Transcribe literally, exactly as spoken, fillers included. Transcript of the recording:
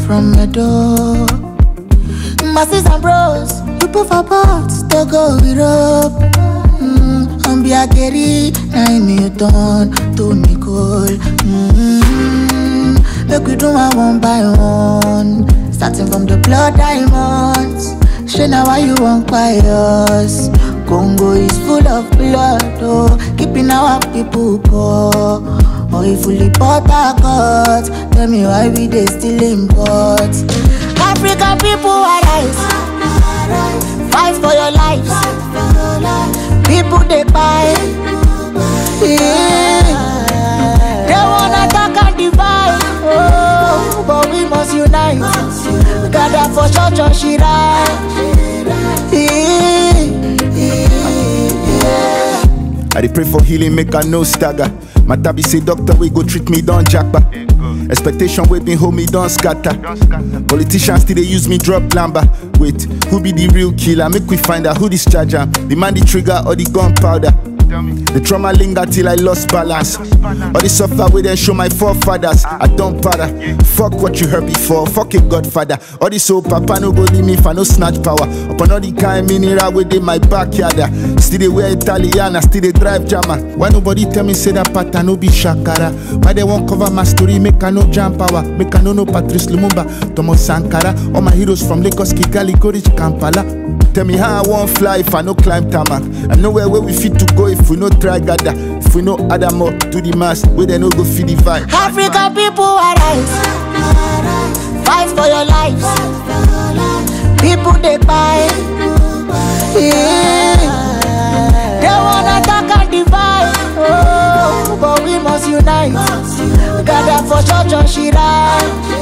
from your door. My sis and bros, you put for pots, they go with up. Mm, I'm be a carry, nine Newton, to Nicole. Mm, make we do my one by one, starting from the blood diamonds. She know why you won't buy us. Congo is full of blood, oh, keeping our people poor. Or if fully butter cut, tell me why we they still import. African people arise, fight for your lives. People they buy, yeah. They wanna attack and divide, oh, but we must unite. Gather for church or Shira, yeah. I dey pray for healing, make I no stagger. My tabby say doctor we go treat me, don't jackpa. Expectation we been hold me, don't scatter. Politicians still they use me, drop lamba. Wait, who be the real killer? Make we find out who this charger. The man the trigger or the gunpowder. The trauma linger till I lost balance. All the suffer we then show my forefathers. I don't bother. Fuck what you heard before. Fuck a godfather. All this old papa no go leave me for no snatch power. Upon all the kind mineral within my backyard. Still they wear Italiana, still they drive Jama. Why nobody tell me say that pattern no be Shakara? Why they won't cover my story? Make I no jam power. Make I no no Patrice Lumumba, Thomas Sankara. All my heroes from Lagos, Kigali, go reach Kampala. Tell me how I won't fly if I no climb tarmac. I know where we fit to go if we no try gather. If we no add them up to the mass, we then no go feel the vibe. African people arise, fight for your lives. People they buy, yeah. They wanna attack and divide, oh, but we must unite. Gather for church or Shira.